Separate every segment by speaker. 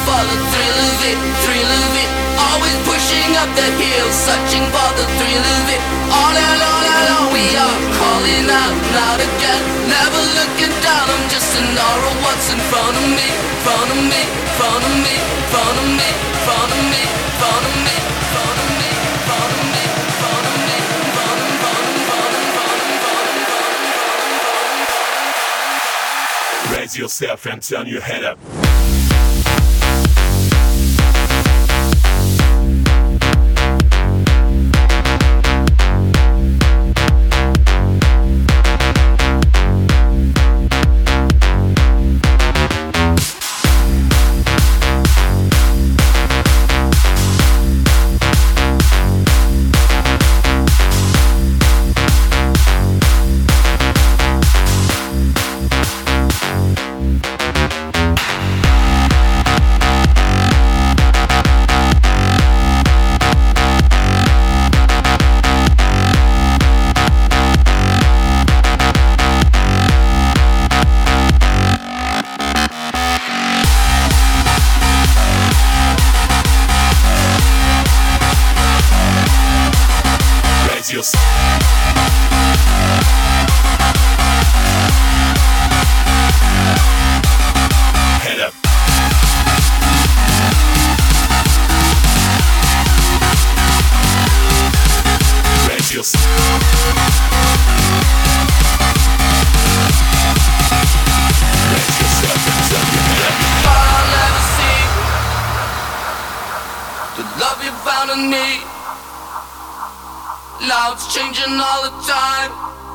Speaker 1: for the thrill of it, thrill of it. Always pushing up the hill, searching for the thrill of it. All alone, we are calling out loud again. Never looking down, I'm just an aura of what's in front of me, front of me, front of me, front of me, front of me, front of me, front of me, front of me, front of me, front of me,
Speaker 2: Raise yourself and turn your head up.
Speaker 1: Loud's changing all the time,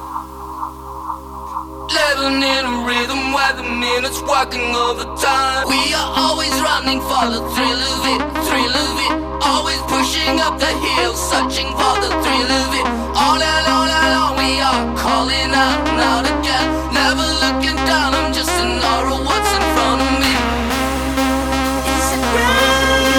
Speaker 1: living in a rhythm where the minutes working all the time. We are always running for the thrill of it, thrill of it. Always pushing up the hill, searching for the thrill of it. All alone, we are calling out loud again. Never looking down, I'm just an aura of what's in front of me. Is it right?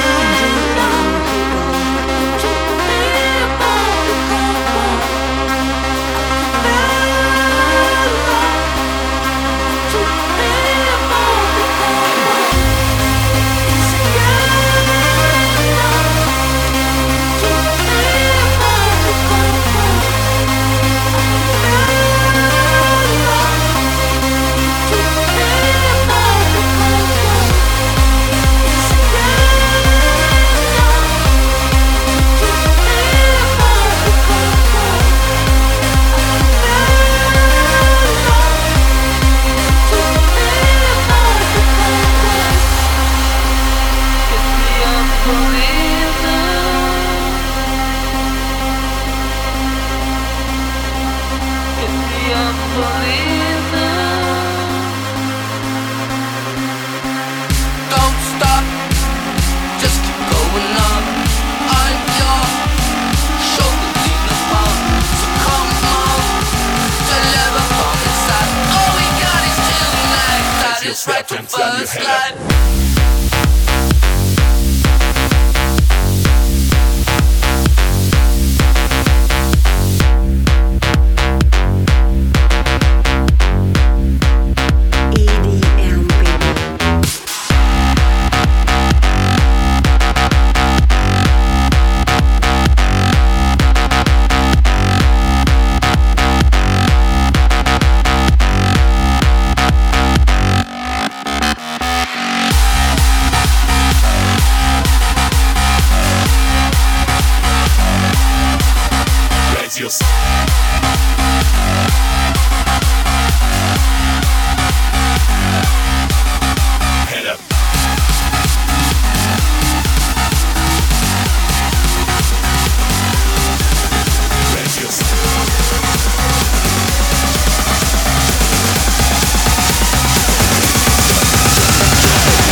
Speaker 1: Don't stop, just keep going on. I'm your shoulder to the palm, so come on, deliver from inside. All we got is tonight, that is right from first light.
Speaker 2: Yourself.